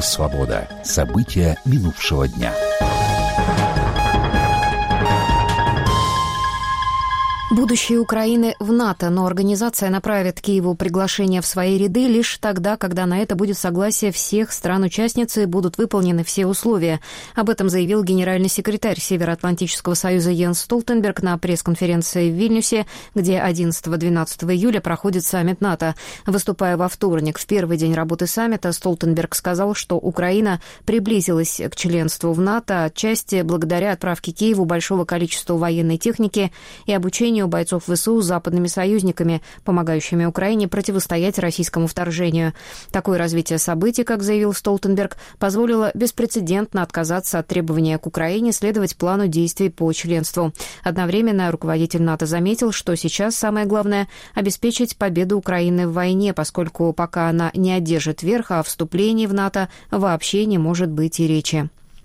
Радио «Свобода». События минувшего дня. Будущее Украины в НАТО, но организация направит Киеву приглашение в свои ряды лишь тогда, когда на это будет согласие всех стран-участниц и будут выполнены все условия. Об этом заявил генеральный секретарь Североатлантического союза Йенс Столтенберг на пресс-конференции в Вильнюсе, где 11-12 июля проходит саммит НАТО. Выступая во вторник, в первый день работы саммита, Столтенберг сказал, что Украина приблизилась к членству в НАТО отчасти благодаря отправке Киеву большого количества военной техники и обучению бойцов ВСУ с западными союзниками, помогающими Украине противостоять российскому вторжению. Такое развитие событий, как заявил Столтенберг, позволило беспрецедентно отказаться от требования к Украине следовать плану действий по членству. Одновременно руководитель НАТО заметил, что сейчас самое главное – обеспечить победу Украины в войне, поскольку пока она не одержит верх, о вступлении в НАТО вообще не может быть и речи.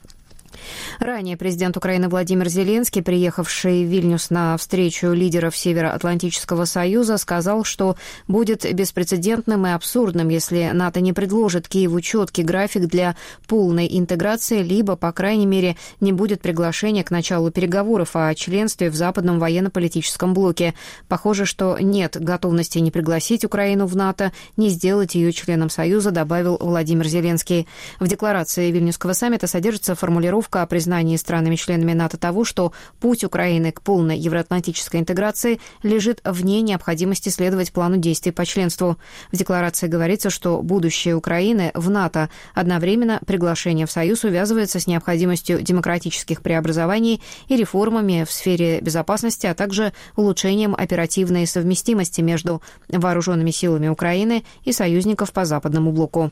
Ранее президент Украины Владимир Зеленский, приехавший в Вильнюс на встречу лидеров Североатлантического союза, сказал, что будет беспрецедентным и абсурдным, если НАТО не предложит Киеву четкий график для полной интеграции, либо, по крайней мере, не будет приглашения к началу переговоров о членстве в западном военно-политическом блоке. Похоже, что нет готовности не пригласить Украину в НАТО, не сделать ее членом Союза, добавил Владимир Зеленский. В декларации Вильнюсского саммита содержится формулировка о признании странами-членами НАТО того, что путь Украины к полной евроатлантической интеграции лежит вне необходимости следовать плану действий по членству. В декларации говорится, что будущее Украины в НАТО одновременно приглашение в Союз увязывается с необходимостью демократических преобразований и реформами в сфере безопасности, а также улучшением оперативной совместимости между вооруженными силами Украины и союзников по Западному блоку.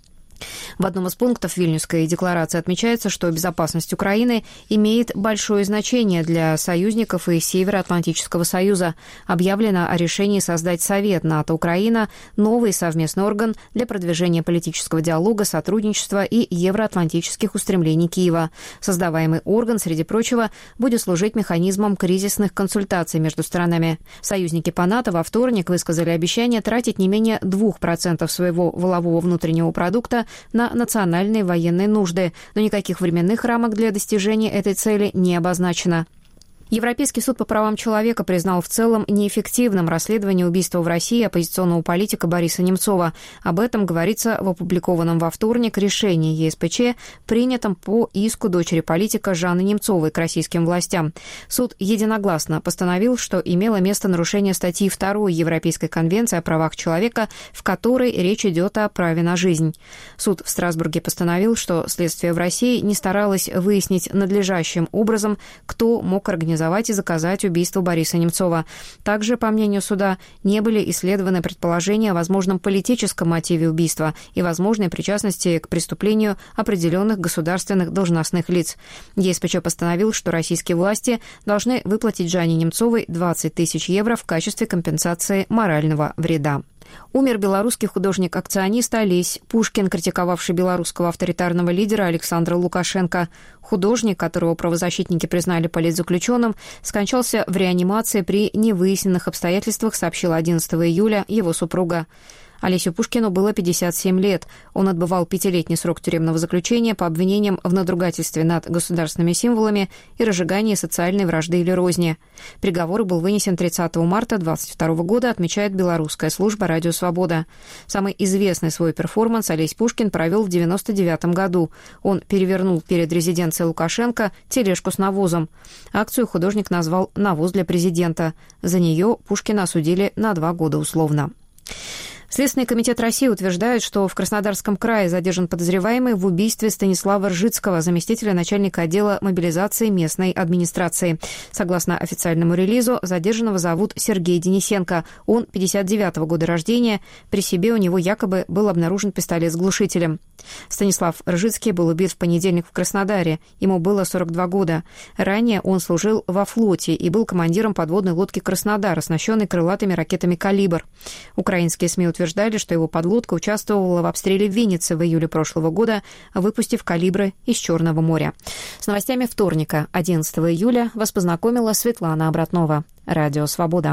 В одном из пунктов Вильнюсской декларации отмечается, что безопасность Украины имеет большое значение для союзников и Североатлантического союза. Объявлено о решении создать Совет НАТО-Украина, новый совместный орган для продвижения политического диалога, сотрудничества и евроатлантических устремлений Киева. Создаваемый орган, среди прочего, будет служить механизмом кризисных консультаций между сторонами. Союзники по НАТО во вторник высказали обещание тратить не менее 2% своего валового внутреннего продукта на национальные военные нужды, но никаких временных рамок для достижения этой цели не обозначено. Европейский суд по правам человека признал в целом неэффективным расследование убийства в России оппозиционного политика Бориса Немцова. Об этом говорится в опубликованном во вторник решении ЕСПЧ, принятом по иску дочери политика Жанны Немцовой к российским властям. Суд единогласно постановил, что имело место нарушение статьи 2 Европейской конвенции о правах человека, в которой речь идет о праве на жизнь. Суд в Страсбурге постановил, что следствие в России не старалось выяснить надлежащим образом, кто мог организовать и заказать убийство Бориса Немцова. Также, по мнению суда, не были исследованы предположения о возможном политическом мотиве убийства и возможной причастности к преступлению определенных государственных должностных лиц. ЕСПЧ постановил, что российские власти должны выплатить Жанне Немцовой 20 тысяч евро в качестве компенсации морального вреда. Умер белорусский художник-акционист Олесь Пушкин, критиковавший белорусского авторитарного лидера Александра Лукашенко. Художник, которого правозащитники признали политзаключенным, скончался в реанимации при невыясненных обстоятельствах, сообщила 11 июля его супруга. Олесю Пушкину было 57 лет. Он отбывал 5-летний срок тюремного заключения по обвинениям в надругательстве над государственными символами и разжигании социальной вражды или розни. Приговор был вынесен 30 марта 2022 года, отмечает белорусская служба «Радио Свобода». Самый известный свой перформанс Олесь Пушкин провел в 1999 году. Он перевернул перед резиденцией Лукашенко тележку с навозом. Акцию художник назвал «Навоз для президента». За нее Пушкина осудили на 2 года условно. Следственный комитет России утверждает, что в Краснодарском крае задержан подозреваемый в убийстве Станислава Ржицкого, заместителя начальника отдела мобилизации местной администрации. Согласно официальному релизу, задержанного зовут Сергей Денисенко. Он 59-го года рождения. При себе у него якобы был обнаружен пистолет с глушителем. Станислав Ржицкий был убит в понедельник в Краснодаре. Ему было 42 года. Ранее он служил во флоте и был командиром подводной лодки «Краснодар», оснащенной крылатыми ракетами «Калибр». Украинские СМИ утверждали, что его подлодка участвовала в обстреле Винницы в июле прошлого года, выпустив калибры из Черного моря. С новостями вторника, 11 июля, вас познакомила Светлана Обратнова. Радио «Свобода».